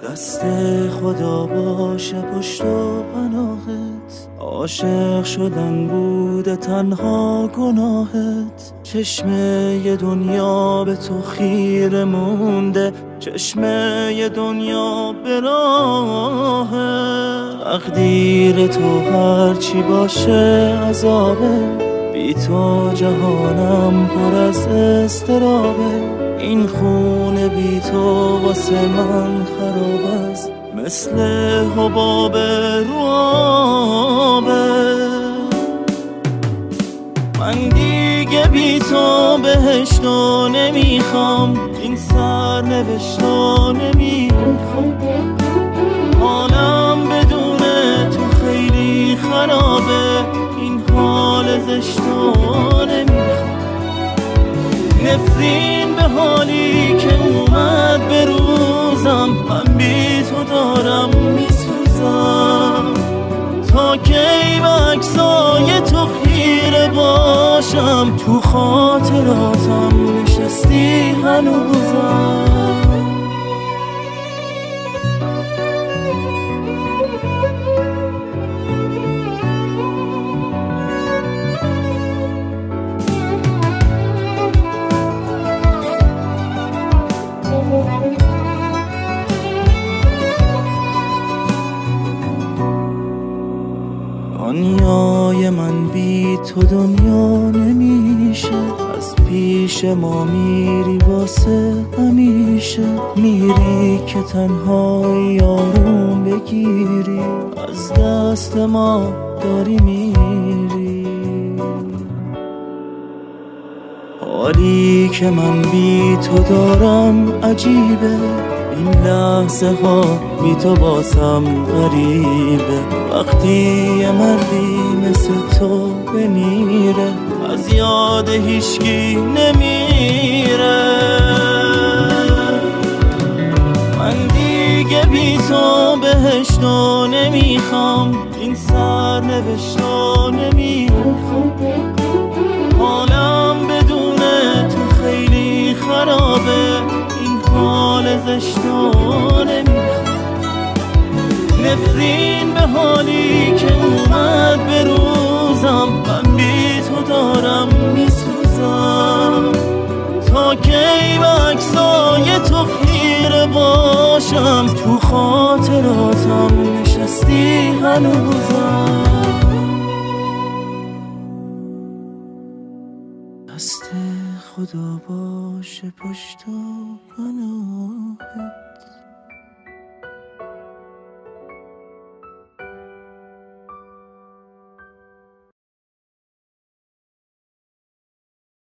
دست خدا باشه پشت و پناهت، عاشق شدن بوده تنها گناهت. چشمه دنیا به تو خیره مونده، چشمه دنیا به راهت. تقدیر تو هرچی باشه عذابه، بی تو جهانم پر از اضطرابه. این خونه بی تو واسه من خراب است، مثل حباب رو آبه. من دیگه بی تو بهشتو نمیخوام، این سرنوشتو نمیخوام. حالم بدون تو خیلی خرابه، این حال زشتو نمیخوام. نفرین به حالی که اومد به روزم، من بی تو دارم میسوزم. تا کی به عکسای تو خیره باشم، تو خاطراتم نشستی هنوزم. دنیای من بی تو دنیا نمیشه، از پیش ما میری واسه همیشه. میری که تنهایی آروم بگیری، از دست ما داری میری. حالی که من بی تو دارم عجیبه، این لحظه ها بی تو باسم غریبه. وقتی یه مردی مثل تو بمیره، از یاد هیچکی نمیره. من دیگه بی تو بهشتو نمیخوام، این سرنوشتو نمیخوام. حالم بدون تو خیلی خرابه، حال زشتو نمیخوام. نفرین به حالی که اومد به روزم، من بی تو دارم میسوزم. تا کی به عکسای تو خیره باشم، تو خاطراتم نشستی هنوزم. دست خدا باشه پشت و پناه